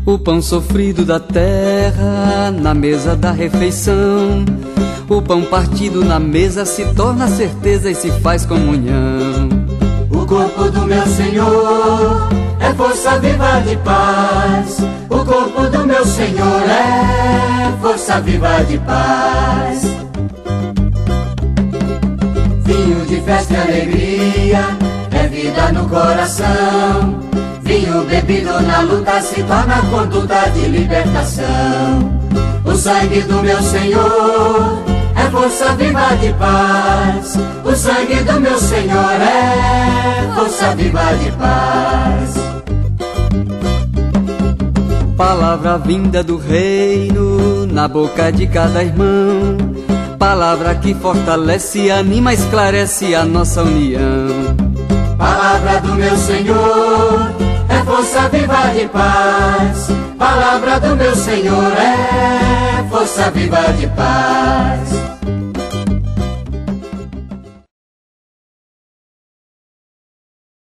O pão sofrido da terra na mesa da refeição. O pão partido na mesa se torna certeza e se faz comunhão. O corpo do meu Senhor é força viva de paz. O corpo do meu Senhor é força viva de paz. Vinho de festa e alegria é vida no coração. Vinho bebido na luta se torna conduta de libertação. O sangue do meu Senhor é força viva de paz. O sangue do meu Senhor é força viva de paz. Palavra vinda do reino na boca de cada irmão. Palavra que fortalece, anima, esclarece a nossa união. Palavra do meu Senhor é força viva de paz. Palavra do meu Senhor é força viva de paz.